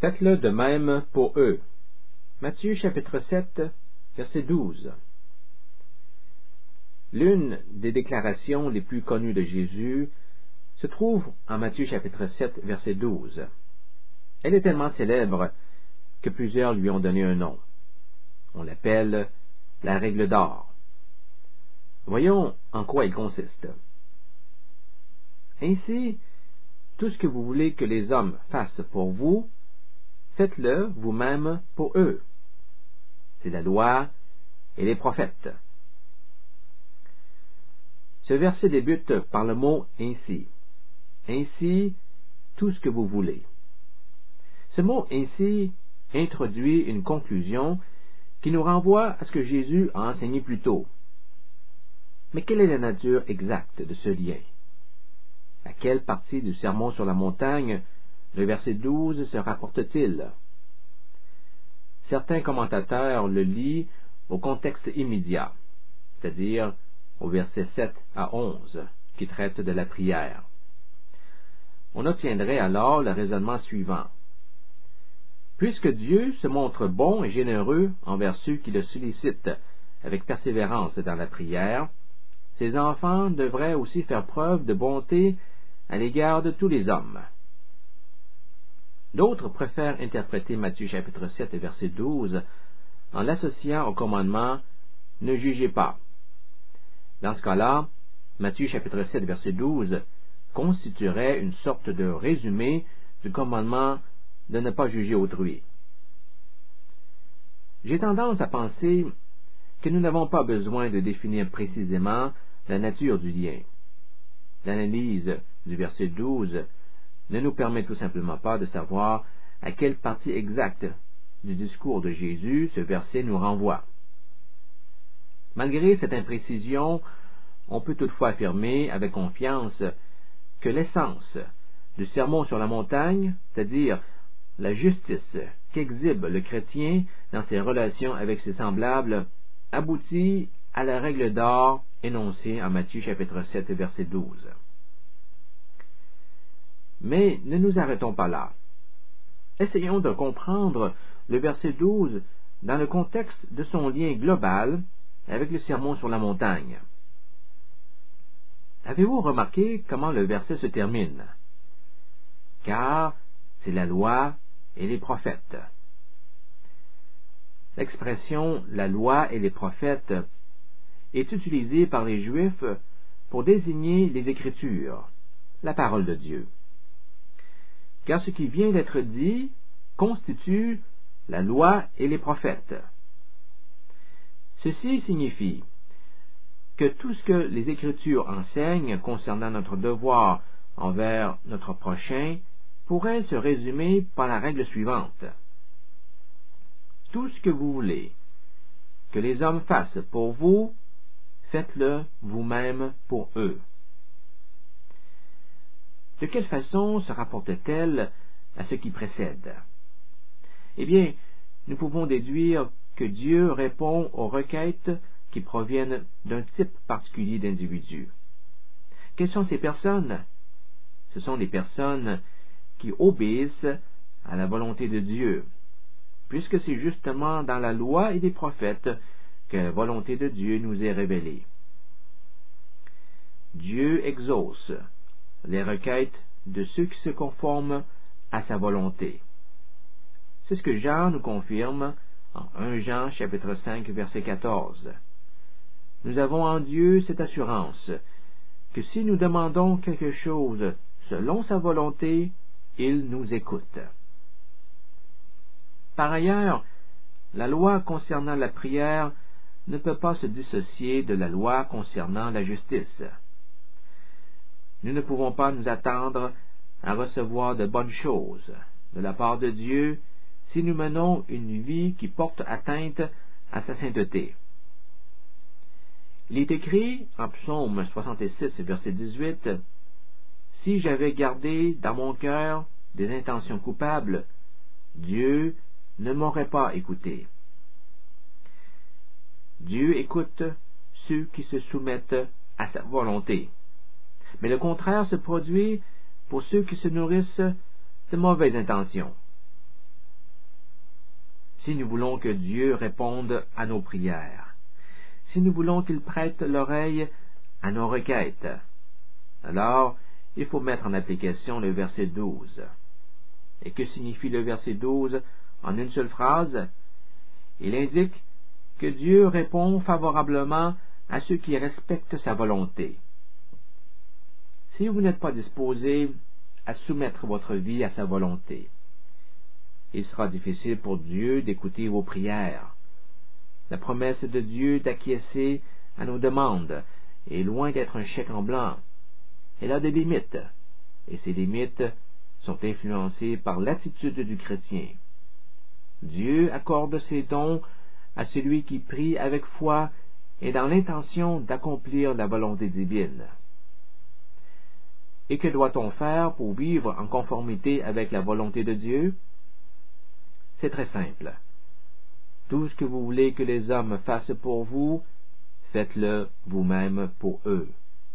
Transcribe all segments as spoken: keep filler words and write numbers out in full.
Faites-le de même pour eux. Matthieu chapitre sept, verset douze. L'une des déclarations les plus connues de Jésus se trouve en Matthieu chapitre sept, verset douze. Elle est tellement célèbre que plusieurs lui ont donné un nom. On l'appelle la règle d'or. Voyons en quoi elle consiste. Ainsi, tout ce que vous voulez que les hommes fassent pour vous, faites-le vous-même pour eux. C'est la loi et les prophètes. Ce verset débute par le mot « ainsi ». Ainsi, tout ce que vous voulez. Ce mot « ainsi » introduit une conclusion qui nous renvoie à ce que Jésus a enseigné plus tôt. Mais quelle est la nature exacte de ce lien? À quelle partie du Sermon sur la montagne le verset douze se rapporte-t-il? Certains commentateurs le lient au contexte immédiat, c'est-à-dire au verset sept à onze, qui traite de la prière. On obtiendrait alors le raisonnement suivant. Puisque Dieu se montre bon et généreux envers ceux qui le sollicitent avec persévérance dans la prière, ses enfants devraient aussi faire preuve de bonté à l'égard de tous les hommes. D'autres préfèrent interpréter Matthieu chapitre sept verset douze en l'associant au commandement « Ne jugez pas ». Dans ce cas-là, Matthieu chapitre sept verset douze constituerait une sorte de résumé du commandement de ne pas juger autrui. J'ai tendance à penser que nous n'avons pas besoin de définir précisément la nature du lien. L'analyse du verset douze ne nous permet tout simplement pas de savoir à quelle partie exacte du discours de Jésus ce verset nous renvoie. Malgré cette imprécision, on peut toutefois affirmer avec confiance que l'essence du Sermon sur la montagne, c'est-à-dire la justice qu'exhibe le chrétien dans ses relations avec ses semblables, aboutit à la règle d'or énoncée en Matthieu chapitre sept verset douze. Mais ne nous arrêtons pas là. Essayons de comprendre le verset douze dans le contexte de son lien global avec le Sermon sur la montagne. Avez-vous remarqué comment le verset se termine? Car c'est la loi et les prophètes. L'expression « la loi et les prophètes » est utilisée par les Juifs pour désigner les Écritures, la parole de Dieu. Car ce qui vient d'être dit constitue la loi et les prophètes. Ceci signifie que tout ce que les Écritures enseignent concernant notre devoir envers notre prochain pourrait se résumer par la règle suivante. Tout ce que vous voulez que les hommes fassent pour vous, faites-le vous-même pour eux. De quelle façon se rapporte-t-elle à ce qui précède? Eh bien, nous pouvons déduire que Dieu répond aux requêtes qui proviennent d'un type particulier d'individus. Quelles sont ces personnes? Ce sont les personnes qui obéissent à la volonté de Dieu, puisque c'est justement dans la loi et les prophètes que la volonté de Dieu nous est révélée. Dieu exauce les requêtes de ceux qui se conforment à sa volonté. C'est ce que Jean nous confirme en premier Jean chapitre cinq verset quatorze. Nous avons en Dieu cette assurance que si nous demandons quelque chose selon sa volonté, il nous écoute. Par ailleurs, la loi concernant la prière ne peut pas se dissocier de la loi concernant la justice. Nous ne pouvons pas nous attendre à recevoir de bonnes choses de la part de Dieu si nous menons une vie qui porte atteinte à sa sainteté. Il est écrit en Psaume soixante-six, verset dix-huit, « Si j'avais gardé dans mon cœur des intentions coupables, Dieu ne m'aurait pas écouté. » Dieu écoute ceux qui se soumettent à sa volonté. Mais le contraire se produit pour ceux qui se nourrissent de mauvaises intentions. si nous voulons que Dieu réponde à nos prières, si nous voulons qu'il prête l'oreille à nos requêtes, alors il faut mettre en application le verset douze. Et que signifie le verset douze en une seule phrase? Il indique que Dieu répond favorablement à ceux qui respectent sa volonté. Si vous n'êtes pas disposé à soumettre votre vie à sa volonté, il sera difficile pour Dieu d'écouter vos prières. La promesse de Dieu d'acquiescer à nos demandes est loin d'être un chèque en blanc. Elle a des limites, et ces limites sont influencées par l'attitude du chrétien. Dieu accorde ses dons à celui qui prie avec foi et dans l'intention d'accomplir la volonté divine. Et que doit-on faire pour vivre en conformité avec la volonté de Dieu? C'est très simple. Tout ce que vous voulez que les hommes fassent pour vous, faites-le vous-même pour eux.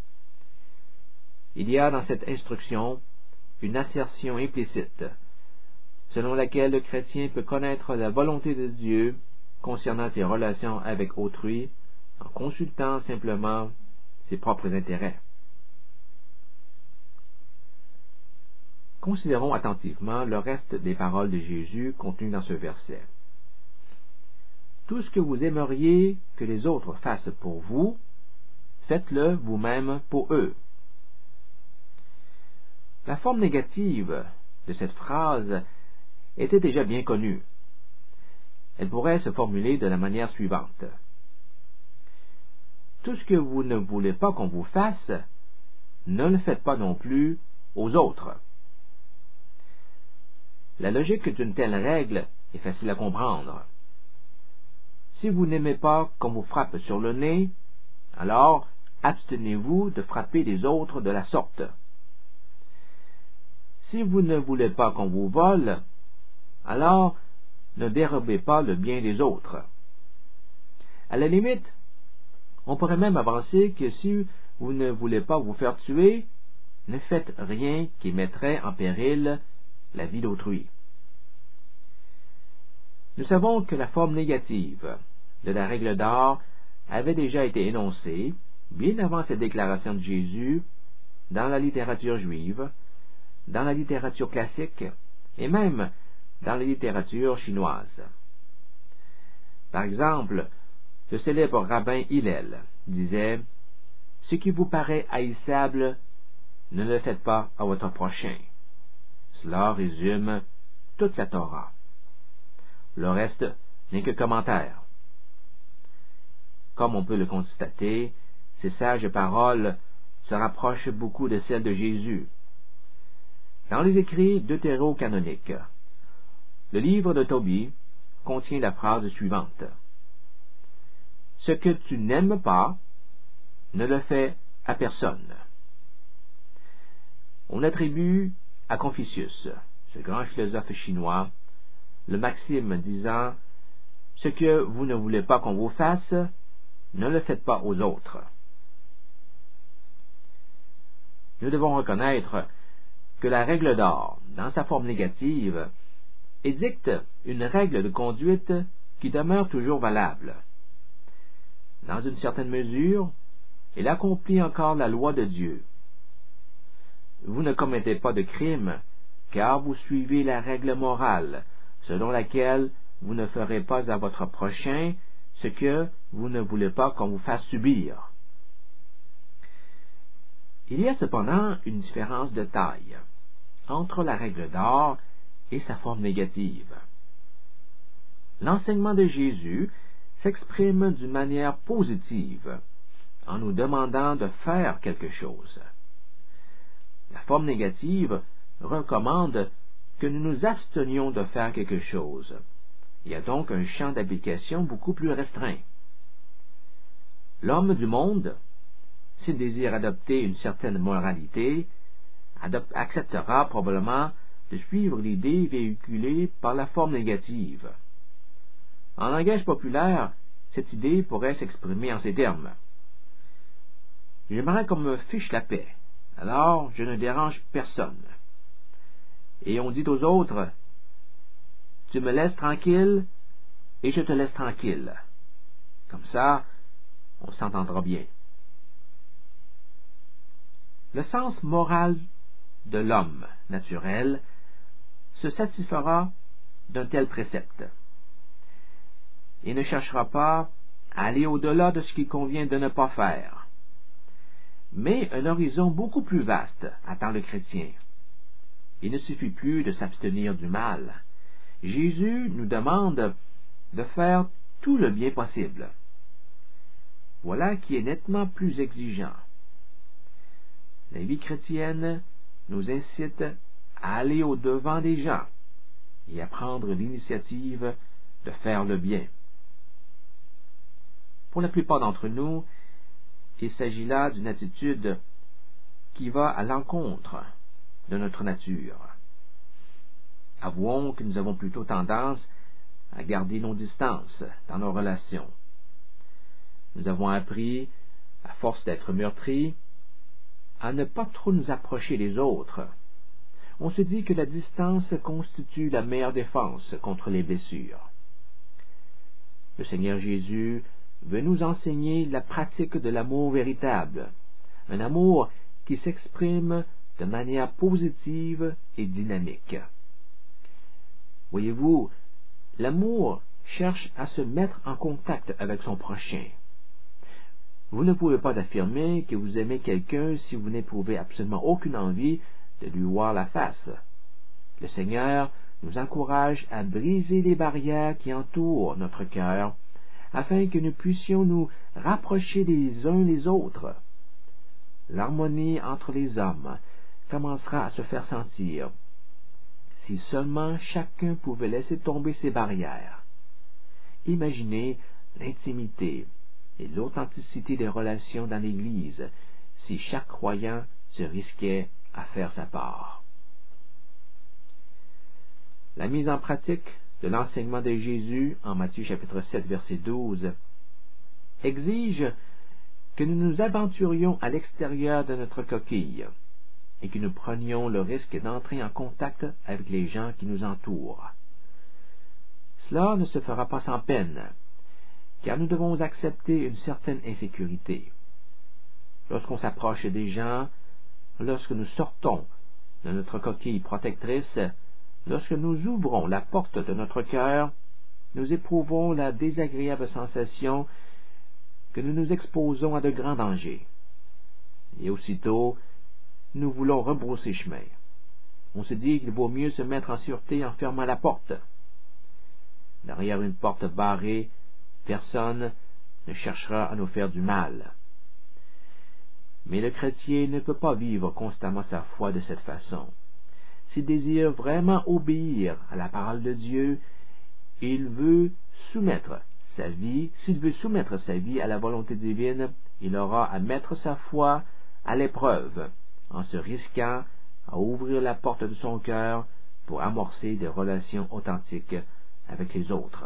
Il y a dans cette instruction une assertion implicite, selon laquelle le chrétien peut connaître la volonté de Dieu concernant ses relations avec autrui en consultant simplement ses propres intérêts. Considérons attentivement le reste des paroles de Jésus contenues dans ce verset. Tout ce que vous aimeriez que les autres fassent pour vous, faites-le vous-même pour eux. La forme négative de cette phrase était déjà bien connue. Elle pourrait se formuler de la manière suivante. Tout ce que vous ne voulez pas qu'on vous fasse, ne le faites pas non plus aux autres. La logique d'une telle règle est facile à comprendre. Si vous n'aimez pas qu'on vous frappe sur le nez, alors abstenez-vous de frapper les autres de la sorte. Si vous ne voulez pas qu'on vous vole, alors ne dérobez pas le bien des autres. À la limite, on pourrait même avancer que si vous ne voulez pas vous faire tuer, ne faites rien qui mettrait en péril la vie d'autrui. Nous savons que la forme négative de la règle d'or avait déjà été énoncée, bien avant cette déclaration de Jésus, dans la littérature juive, dans la littérature classique et même dans la littérature chinoise. Par exemple, le célèbre rabbin Hillel disait « Ce qui vous paraît haïssable, ne le faites pas à votre prochain. » Cela résume toute la Torah. Le reste n'est que commentaire. Comme on peut le constater, ces sages paroles se rapprochent beaucoup de celles de Jésus. Dans les écrits deutéro-canoniques, le livre de Tobie contient la phrase suivante. « Ce que tu n'aimes pas, ne le fais à personne. » On attribue à Confucius, ce grand philosophe chinois, le maxime disant « Ce que vous ne voulez pas qu'on vous fasse, ne le faites pas aux autres. » Nous devons reconnaître que la règle d'or, dans sa forme négative, édicte une règle de conduite qui demeure toujours valable. Dans une certaine mesure, elle accomplit encore la loi de Dieu. Vous ne commettez pas de crime, car vous suivez la règle morale, selon laquelle vous ne ferez pas à votre prochain ce que vous ne voulez pas qu'on vous fasse subir. Il y a cependant une différence de taille entre la règle d'or et sa forme négative. L'enseignement de Jésus s'exprime d'une manière positive, en nous demandant de faire quelque chose. La forme négative recommande que nous nous abstenions de faire quelque chose. Il y a donc un champ d'application beaucoup plus restreint. L'homme du monde, s'il désire adopter une certaine moralité, adop- acceptera probablement de suivre l'idée véhiculée par la forme négative. En langage populaire, cette idée pourrait s'exprimer en ces termes. J'aimerais qu'on me fiche la paix, alors je ne dérange personne. Et on dit aux autres, tu me laisses tranquille, et je te laisse tranquille. Comme ça, on s'entendra bien. Le sens moral de l'homme naturel se satisfera d'un tel précepte. Il ne cherchera pas à aller au-delà de ce qu'il convient de ne pas faire. Mais un horizon beaucoup plus vaste attend le chrétien. Il ne suffit plus de s'abstenir du mal. Jésus nous demande de faire tout le bien possible. Voilà qui est nettement plus exigeant. La vie chrétienne nous incite à aller au-devant des gens et à prendre l'initiative de faire le bien. Pour la plupart d'entre nous, il s'agit là d'une attitude qui va à l'encontre de notre nature. Avouons que nous avons plutôt tendance à garder nos distances dans nos relations. Nous avons appris, à force d'être meurtris, à ne pas trop nous approcher des autres. On se dit que la distance constitue la meilleure défense contre les blessures. Le Seigneur Jésus veut nous enseigner la pratique de l'amour véritable, un amour qui s'exprime de manière positive et dynamique. Voyez-vous, l'amour cherche à se mettre en contact avec son prochain. Vous ne pouvez pas affirmer que vous aimez quelqu'un si vous n'éprouvez absolument aucune envie de lui voir la face. Le Seigneur nous encourage à briser les barrières qui entourent notre cœur, afin que nous puissions nous rapprocher les uns les autres. L'harmonie entre les hommes commencera à se faire sentir, si seulement chacun pouvait laisser tomber ses barrières. Imaginez l'intimité et l'authenticité des relations dans l'Église si chaque croyant se risquait à faire sa part. La mise en pratique de l'enseignement de Jésus en Matthieu chapitre sept verset douze exige que nous nous aventurions à l'extérieur de notre coquille et que nous prenions le risque d'entrer en contact avec les gens qui nous entourent. Cela ne se fera pas sans peine, car nous devons accepter une certaine insécurité. Lorsqu'on s'approche des gens, lorsque nous sortons de notre coquille protectrice, lorsque nous ouvrons la porte de notre cœur, nous éprouvons la désagréable sensation que nous nous exposons à de grands dangers. Et aussitôt, nous voulons rebrousser chemin. On se dit qu'il vaut mieux se mettre en sûreté en fermant la porte. Derrière une porte barrée, personne ne cherchera à nous faire du mal. Mais le chrétien ne peut pas vivre constamment sa foi de cette façon. S'il désire vraiment obéir à la parole de Dieu, il veut soumettre sa vie, s'il veut soumettre sa vie à la volonté divine, il aura à mettre sa foi à l'épreuve, en se risquant à ouvrir la porte de son cœur pour amorcer des relations authentiques avec les autres.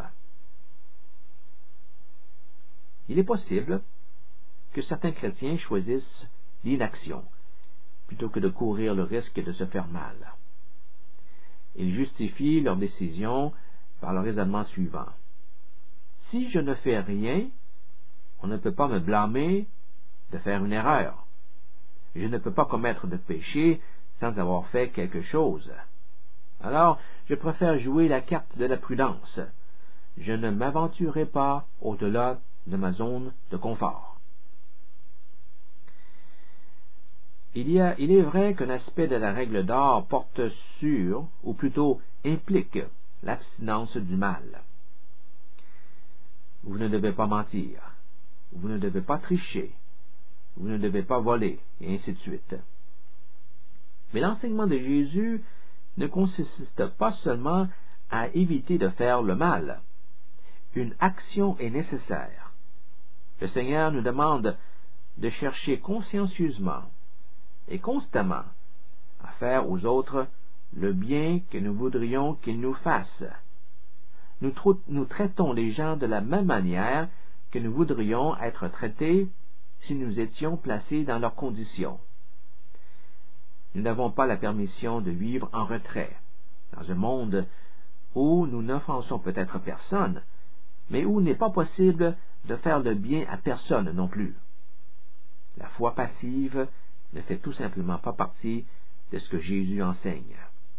Il est possible que certains chrétiens choisissent l'inaction plutôt que de courir le risque de se faire mal. Ils justifient leur décision par le raisonnement suivant. Si je ne fais rien, on ne peut pas me blâmer de faire une erreur. Je ne peux pas commettre de péché sans avoir fait quelque chose. Alors, je préfère jouer la carte de la prudence. Je ne m'aventurerai pas au-delà de ma zone de confort. Il, y a, il est vrai qu'un aspect de la règle d'or porte sur, ou plutôt implique, l'abstinence du mal. Vous ne devez pas mentir, vous ne devez pas tricher, vous ne devez pas voler, et ainsi de suite. Mais l'enseignement de Jésus ne consiste pas seulement à éviter de faire le mal. Une action est nécessaire. Le Seigneur nous demande de chercher consciencieusement et constamment à faire aux autres le bien que nous voudrions qu'ils nous fassent. Nous, nous traitons les gens de la même manière que nous voudrions être traités si nous étions placés dans leurs conditions. Nous n'avons pas la permission de vivre en retrait, dans un monde où nous n'offensons peut-être personne, mais où il n'est pas possible de faire le bien à personne non plus. La foi passive ne fait tout simplement pas partie de ce que Jésus enseigne.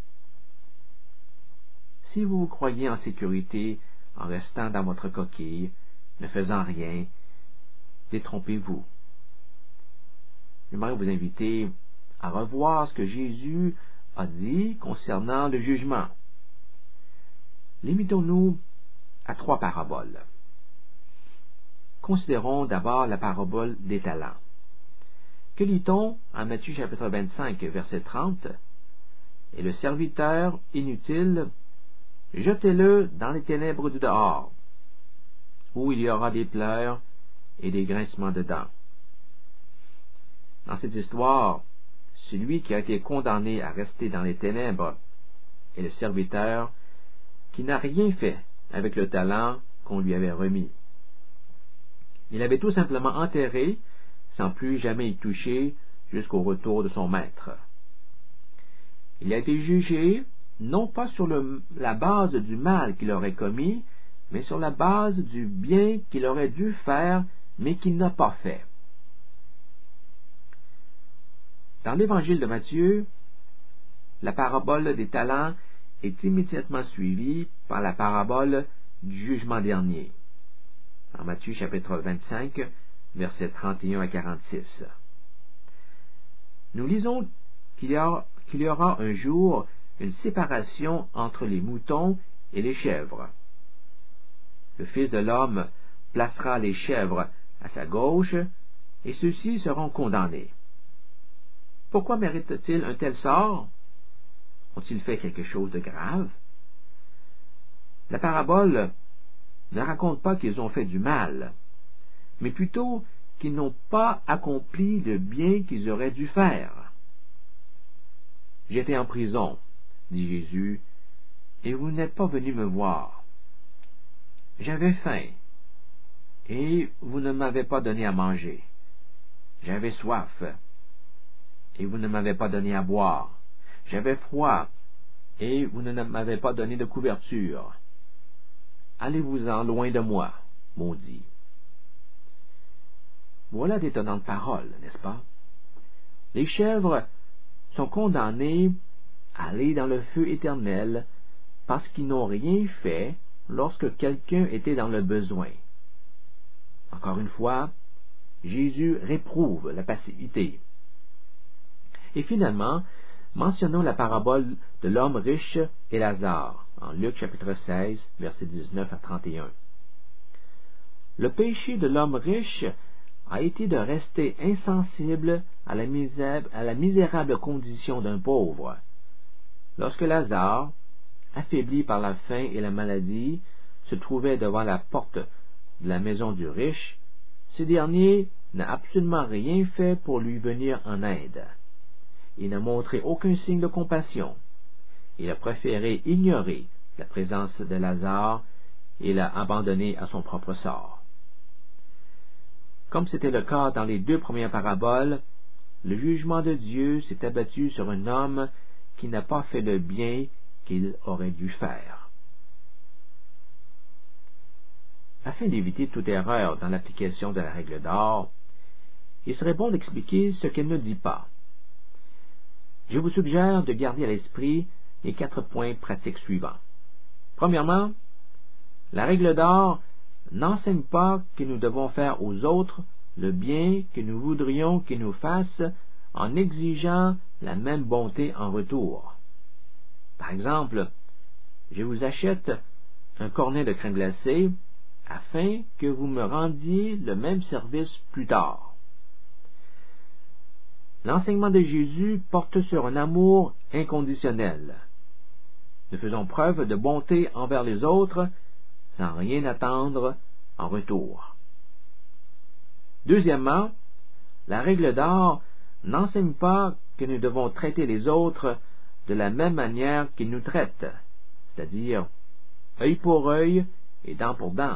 Si vous vous croyez en sécurité en restant dans votre coquille, ne faisant rien, détrompez-vous. J'aimerais vous inviter à revoir ce que Jésus a dit concernant le jugement. Limitons-nous à trois paraboles. Considérons d'abord la parabole des talents. Que lit-on en Matthieu chapitre vingt-cinq, verset trente? « Et le serviteur inutile, jetez-le dans les ténèbres du dehors, où il y aura des pleurs et des grincements de dents. » Dans cette histoire, celui qui a été condamné à rester dans les ténèbres est le serviteur qui n'a rien fait avec le talent qu'on lui avait remis. Il avait tout simplement enterré, sans plus jamais y toucher, jusqu'au retour de son maître. Il a été jugé, non pas sur le, la base du mal qu'il aurait commis, mais sur la base du bien qu'il aurait dû faire, mais qu'il n'a pas fait. Dans l'évangile de Matthieu, la parabole des talents est immédiatement suivie par la parabole du jugement dernier. Dans Matthieu chapitre vingt-cinq, versets trente et un à quarante-six. Nous lisons qu'il y, a, qu'il y aura un jour une séparation entre les moutons et les chèvres. Le Fils de l'homme placera les chèvres à sa gauche, et ceux-ci seront condamnés. Pourquoi méritent-ils un tel sort? Ont-ils fait quelque chose de grave? La parabole ne raconte pas qu'ils ont fait du mal, mais plutôt qu'ils n'ont pas accompli le bien qu'ils auraient dû faire. « J'étais en prison, dit Jésus, et vous n'êtes pas venus me voir. J'avais faim, et vous ne m'avez pas donné à manger. J'avais soif, et vous ne m'avez pas donné à boire. J'avais froid, et vous ne m'avez pas donné de couverture. Allez-vous-en loin de moi, maudit. » Voilà d'étonnantes paroles, n'est-ce pas? Les chèvres sont condamnées à aller dans le feu éternel parce qu'ils n'ont rien fait lorsque quelqu'un était dans le besoin. Encore une fois, Jésus réprouve la passivité. Et finalement, mentionnons la parabole de l'homme riche et Lazare, en Luc chapitre seize, versets dix-neuf à trente et un. Le péché de l'homme riche a été de rester insensible à la, misère, à la misérable condition d'un pauvre. Lorsque Lazare, affaibli par la faim et la maladie, se trouvait devant la porte de la maison du riche, ce dernier n'a absolument rien fait pour lui venir en aide. Il n'a montré aucun signe de compassion. Il a préféré ignorer la présence de Lazare et l'a abandonné à son propre sort. Comme c'était le cas dans les deux premières paraboles, le jugement de Dieu s'est abattu sur un homme qui n'a pas fait le bien qu'il aurait dû faire. Afin d'éviter toute erreur dans l'application de la règle d'or, il serait bon d'expliquer ce qu'elle ne dit pas. Je vous suggère de garder à l'esprit les quatre points pratiques suivants. Premièrement, la règle d'or n'enseigne pas que nous devons faire aux autres le bien que nous voudrions qu'ils nous fassent en exigeant la même bonté en retour. Par exemple, je vous achète un cornet de crème glacée afin que vous me rendiez le même service plus tard. L'enseignement de Jésus porte sur un amour inconditionnel. Nous faisons preuve de bonté envers les autres sans rien attendre en retour. Deuxièmement, la règle d'or n'enseigne pas que nous devons traiter les autres de la même manière qu'ils nous traitent, c'est-à-dire œil pour œil et dent pour dent.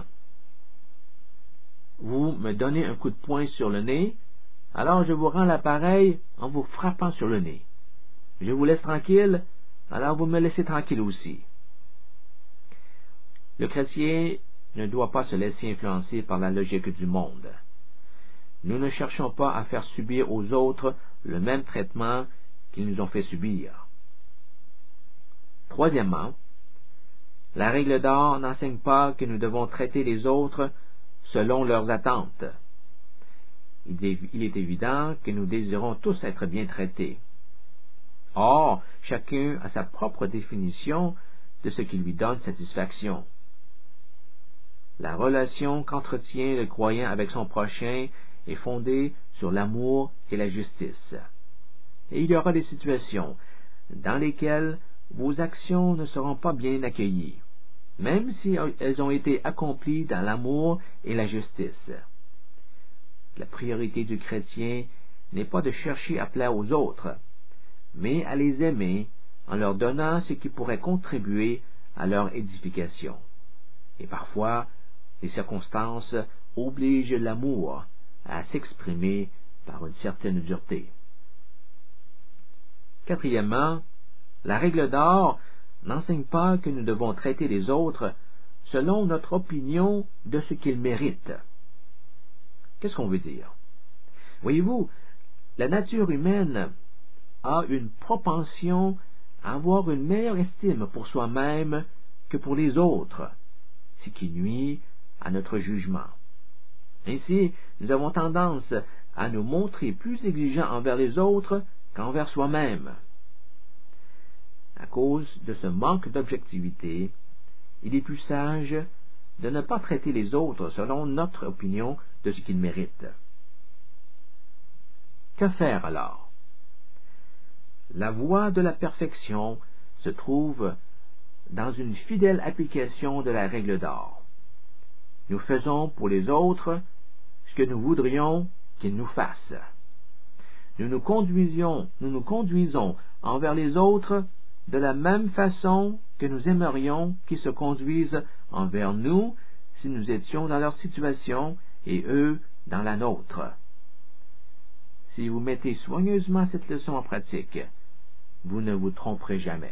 Vous me donnez un coup de poing sur le nez, alors je vous rends l'appareil en vous frappant sur le nez. Je vous laisse tranquille, alors vous me laissez tranquille aussi. Le chrétien ne doit pas se laisser influencer par la logique du monde. Nous ne cherchons pas à faire subir aux autres le même traitement qu'ils nous ont fait subir. Troisièmement, la règle d'or n'enseigne pas que nous devons traiter les autres selon leurs attentes. Il est, il est évident que nous désirons tous être bien traités. Or, chacun a sa propre définition de ce qui lui donne satisfaction. La relation qu'entretient le croyant avec son prochain est fondée sur l'amour et la justice. Et il y aura des situations dans lesquelles vos actions ne seront pas bien accueillies, même si elles ont été accomplies dans l'amour et la justice. La priorité du chrétien n'est pas de chercher à plaire aux autres, mais à les aimer en leur donnant ce qui pourrait contribuer à leur édification. Et parfois, les circonstances obligent l'amour à s'exprimer par une certaine dureté. Quatrièmement, la règle d'or n'enseigne pas que nous devons traiter les autres selon notre opinion de ce qu'ils méritent. Qu'est-ce qu'on veut dire? Voyez-vous, la nature humaine a une propension à avoir une meilleure estime pour soi-même que pour les autres, ce qui nuit à notre jugement. Ainsi, nous avons tendance à nous montrer plus exigeants envers les autres qu'envers soi-même. À cause de ce manque d'objectivité, il est plus sage de ne pas traiter les autres selon notre opinion de ce qu'ils méritent. Que faire alors? La voie de la perfection se trouve dans une fidèle application de la règle d'or. Nous faisons pour les autres ce que nous voudrions qu'ils nous fassent. Nous nous conduisions, nous nous conduisons envers les autres de la même façon que nous aimerions qu'ils se conduisent envers nous si nous étions dans leur situation et eux dans la nôtre. Si vous mettez soigneusement cette leçon en pratique, vous ne vous tromperez jamais.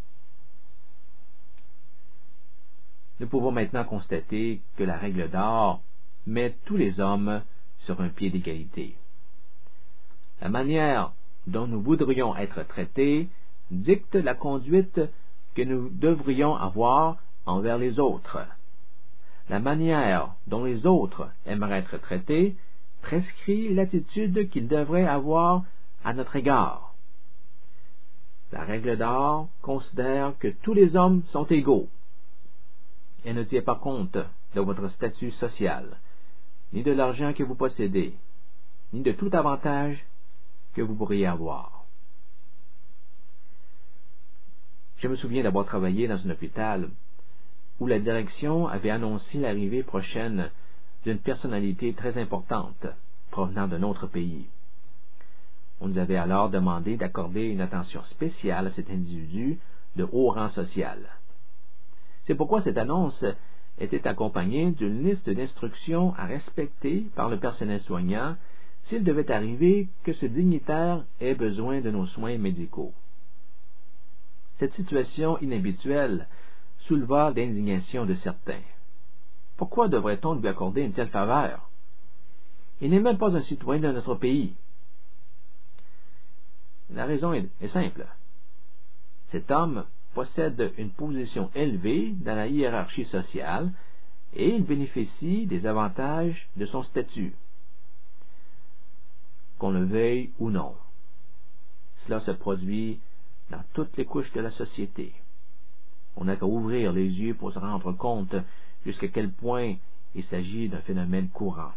Nous pouvons maintenant constater que la règle d'or met tous les hommes sur un pied d'égalité. La manière dont nous voudrions être traités dicte la conduite que nous devrions avoir envers les autres. La manière dont les autres aimeraient être traités prescrit l'attitude qu'ils devraient avoir à notre égard. La règle d'or considère que tous les hommes sont égaux. Elle ne tient pas compte de votre statut social, ni de l'argent que vous possédez, ni de tout avantage que vous pourriez avoir. Je me souviens d'avoir travaillé dans un hôpital où la direction avait annoncé l'arrivée prochaine d'une personnalité très importante provenant d'un autre pays. On nous avait alors demandé d'accorder une attention spéciale à cet individu de haut rang social. C'est pourquoi cette annonce était accompagnée d'une liste d'instructions à respecter par le personnel soignant s'il devait arriver que ce dignitaire ait besoin de nos soins médicaux. Cette situation inhabituelle souleva l'indignation de certains. Pourquoi devrait-on lui accorder une telle faveur? Il n'est même pas un citoyen de notre pays. La raison est, est simple. Cet homme possède une position élevée dans la hiérarchie sociale et il bénéficie des avantages de son statut, qu'on le veuille ou non. Cela se produit dans toutes les couches de la société. On n'a qu'à ouvrir les yeux pour se rendre compte jusqu'à quel point il s'agit d'un phénomène courant.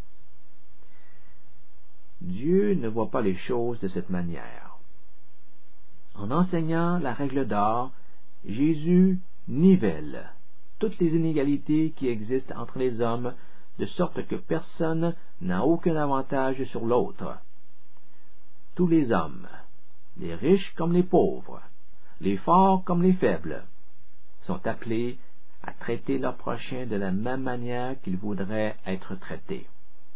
Dieu ne voit pas les choses de cette manière. En enseignant la règle d'or, Jésus nivelle toutes les inégalités qui existent entre les hommes, de sorte que personne n'a aucun avantage sur l'autre. Tous les hommes, les riches comme les pauvres, les forts comme les faibles, sont appelés à traiter leur prochain de la même manière qu'ils voudraient être traités.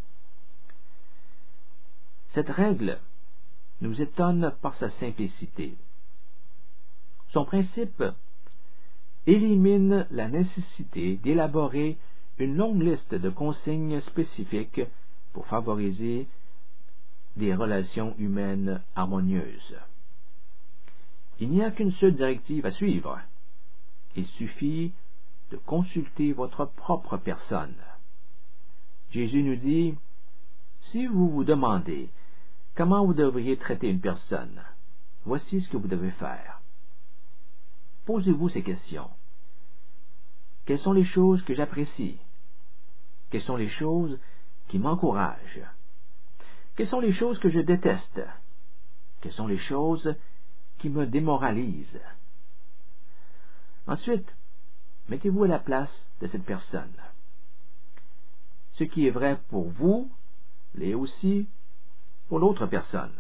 Cette règle nous étonne par sa simplicité. Son principe élimine la nécessité d'élaborer une longue liste de consignes spécifiques pour favoriser des relations humaines harmonieuses. Il n'y a qu'une seule directive à suivre. Il suffit de consulter votre propre personne. Jésus nous dit, si vous vous demandez comment vous devriez traiter une personne, voici ce que vous devez faire. Posez-vous ces questions. Quelles sont les choses que j'apprécie? Quelles sont les choses qui m'encouragent? Quelles sont les choses que je déteste? Quelles sont les choses qui me démoralisent? Ensuite, mettez-vous à la place de cette personne. Ce qui est vrai pour vous l'est aussi pour l'autre personne.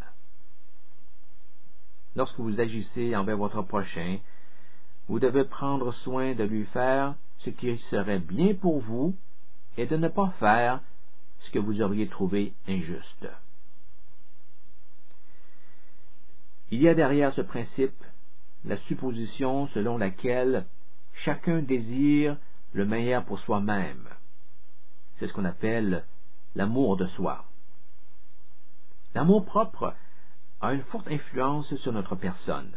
Lorsque vous agissez envers votre prochain, vous devez prendre soin de lui faire ce qui serait bien pour vous et de ne pas faire ce que vous auriez trouvé injuste. Il y a derrière ce principe la supposition selon laquelle chacun désire le meilleur pour soi-même. C'est ce qu'on appelle l'amour de soi. L'amour propre a une forte influence sur notre personne.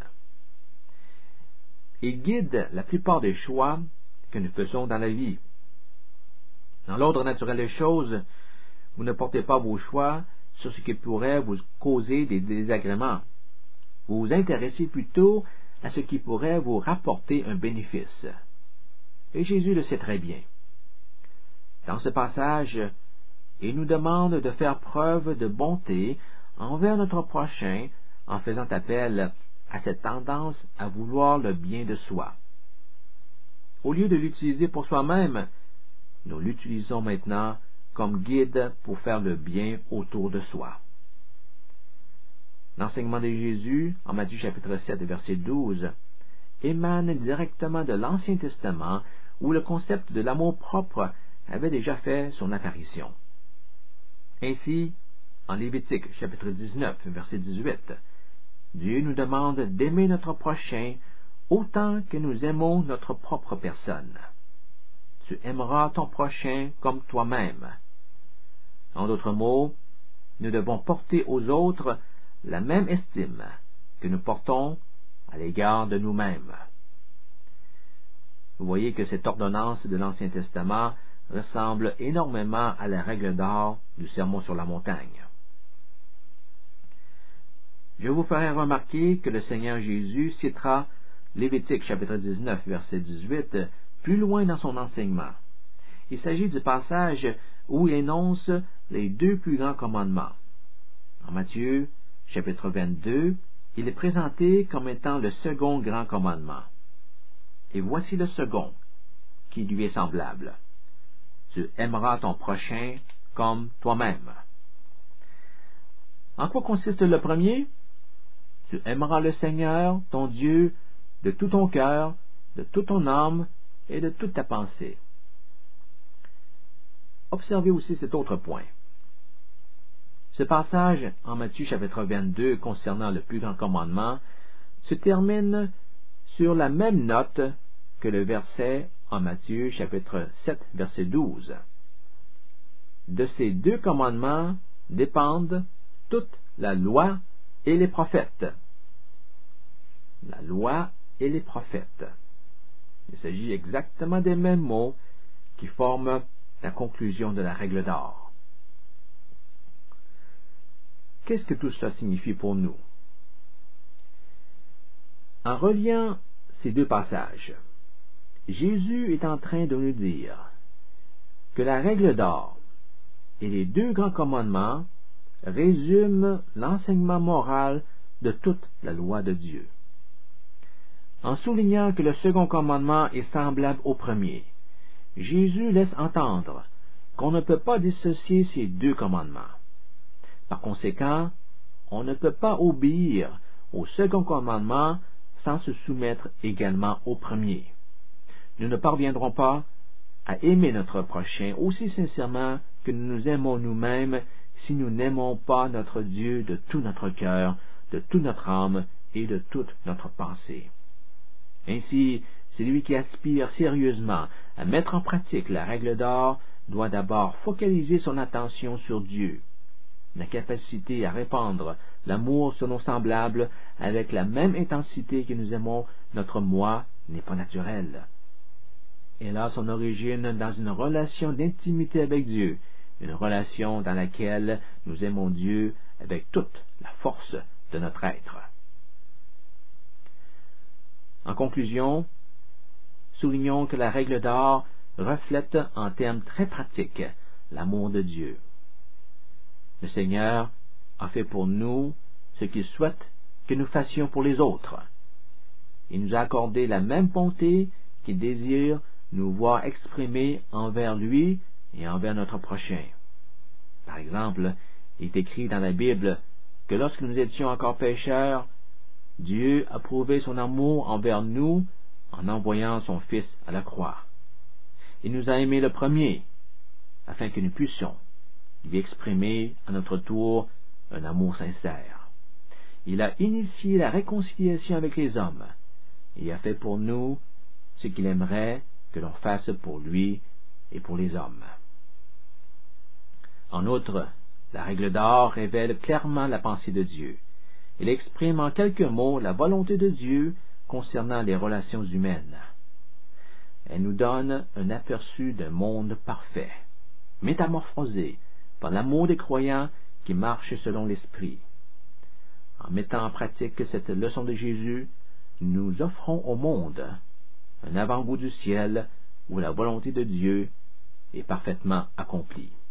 Il guide la plupart des choix que nous faisons dans la vie. Dans l'ordre naturel des choses, vous ne portez pas vos choix sur ce qui pourrait vous causer des désagréments. Vous vous intéressez plutôt à ce qui pourrait vous rapporter un bénéfice. Et Jésus le sait très bien. Dans ce passage, il nous demande de faire preuve de bonté envers notre prochain en faisant appel à cette tendance à vouloir le bien de soi. Au lieu de l'utiliser pour soi-même, nous l'utilisons maintenant comme guide pour faire le bien autour de soi. L'enseignement de Jésus, en Matthieu chapitre sept, verset douze, émane directement de l'Ancien Testament où le concept de l'amour propre avait déjà fait son apparition. Ainsi, en Lévitique chapitre dix-neuf, verset dix-huit, Dieu nous demande d'aimer notre prochain autant que nous aimons notre propre personne. Tu aimeras ton prochain comme toi-même. En d'autres mots, nous devons porter aux autres la même estime que nous portons à l'égard de nous-mêmes. Vous voyez que cette ordonnance de l'Ancien Testament ressemble énormément à la règle d'or du Sermon sur la montagne. Je vous ferai remarquer que le Seigneur Jésus citera Lévitique chapitre dix-neuf, verset dix-huit, plus loin dans son enseignement. Il s'agit du passage où il énonce les deux plus grands commandements. En Matthieu chapitre vingt-deux, il est présenté comme étant le second grand commandement. Et voici le second, qui lui est semblable. Tu aimeras ton prochain comme toi-même. En quoi consiste le premier? Tu aimeras le Seigneur, ton Dieu, de tout ton cœur, de toute ton âme et de toute ta pensée. Observez aussi cet autre point. Ce passage en Matthieu chapitre vingt-deux concernant le plus grand commandement se termine sur la même note que le verset en Matthieu chapitre sept, verset douze. De ces deux commandements dépendent toute la loi et les prophètes. La loi et les prophètes. Il s'agit exactement des mêmes mots qui forment la conclusion de la règle d'or. Qu'est-ce que tout cela signifie pour nous? En reliant ces deux passages, Jésus est en train de nous dire que la règle d'or et les deux grands commandements résument l'enseignement moral de toute la loi de Dieu. En soulignant que le second commandement est semblable au premier, Jésus laisse entendre qu'on ne peut pas dissocier ces deux commandements. Par conséquent, on ne peut pas obéir au second commandement sans se soumettre également au premier. Nous ne parviendrons pas à aimer notre prochain aussi sincèrement que nous nous aimons nous-mêmes si nous n'aimons pas notre Dieu de tout notre cœur, de toute notre âme et de toute notre pensée. Ainsi, Celui qui aspire sérieusement à mettre en pratique la règle d'or doit d'abord focaliser son attention sur Dieu. La capacité à répandre l'amour sur nos semblables avec la même intensité que nous aimons notre moi n'est pas naturelle. Elle a son origine dans une relation d'intimité avec Dieu, une relation dans laquelle nous aimons Dieu avec toute la force de notre être. En conclusion, soulignons que la règle d'or reflète en termes très pratiques l'amour de Dieu. Le Seigneur a fait pour nous ce qu'il souhaite que nous fassions pour les autres. Il nous a accordé la même bonté qu'il désire nous voir exprimer envers lui et envers notre prochain. Par exemple, il est écrit dans la Bible que lorsque nous étions encore pécheurs, Dieu a prouvé son amour envers nous en envoyant son Fils à la croix. Il nous a aimés le premier, afin que nous puissions lui exprimer à notre tour un amour sincère. Il a initié la réconciliation avec les hommes et a fait pour nous ce qu'il aimerait que l'on fasse pour lui et pour les hommes. En outre, la règle d'or révèle clairement la pensée de Dieu. Elle exprime en quelques mots la volonté de Dieu concernant les relations humaines. Elle nous donne un aperçu d'un monde parfait, métamorphosé par l'amour des croyants qui marchent selon l'Esprit. En mettant en pratique cette leçon de Jésus, nous offrons au monde un avant-goût du ciel où la volonté de Dieu est parfaitement accomplie.